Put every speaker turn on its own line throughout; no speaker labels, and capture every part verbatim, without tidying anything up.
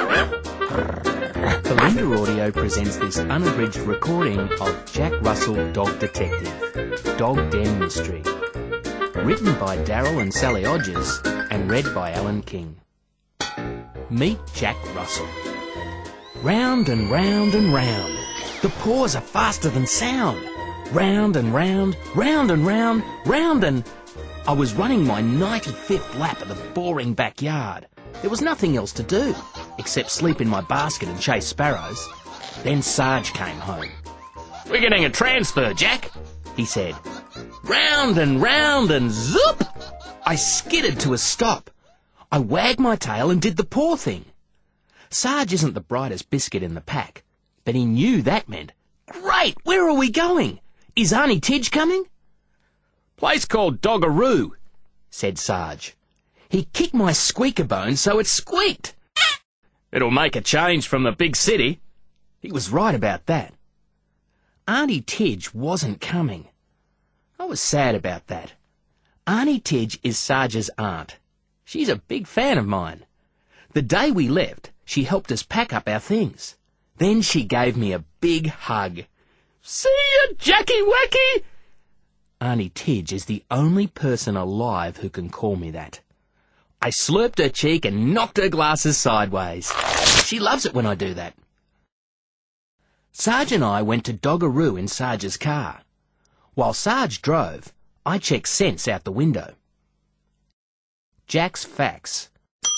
Kalinda Audio presents this unabridged recording of Jack Russell Dog Detective, Dog Den Mystery. Written by Daryl and Sally Odgers and read by Alan King. Meet Jack Russell. Round and round and round. The paws are faster than sound. Round and round, round and round, round and... I was running my ninety-fifth lap of the boring backyard. There was nothing else to do, except sleep in my basket and chase sparrows. Then Sarge came home. "We're getting a transfer, Jack," he said. Round and round and zoop! I skidded to a stop. I wagged my tail and did the paw thing. Sarge isn't the brightest biscuit in the pack, but he knew that meant, "Great, where are we going? Is Auntie Tidge coming?" "Place called Doggaroo," said Sarge. He kicked my squeaker bone so it squeaked. "It'll make a change from the big city." He was right about that. Auntie Tidge wasn't coming. I was sad about that. Auntie Tidge is Sarge's aunt. She's a big fan of mine. The day we left, she helped us pack up our things. Then she gave me a big hug. "See ya, Jackie Wacky!" Auntie Tidge is the only person alive who can call me that. I slurped her cheek and knocked her glasses sideways. She loves it when I do that. Sarge and I went to Doggaroo in Sarge's car. While Sarge drove, I checked sense out the window. Jack's facts.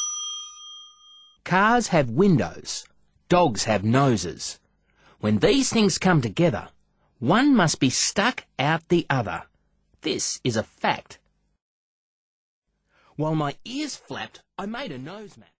Cars have windows. Dogs have noses. When these things come together, one must be stuck out the other. This is a fact. While my ears flapped, I made a nose map.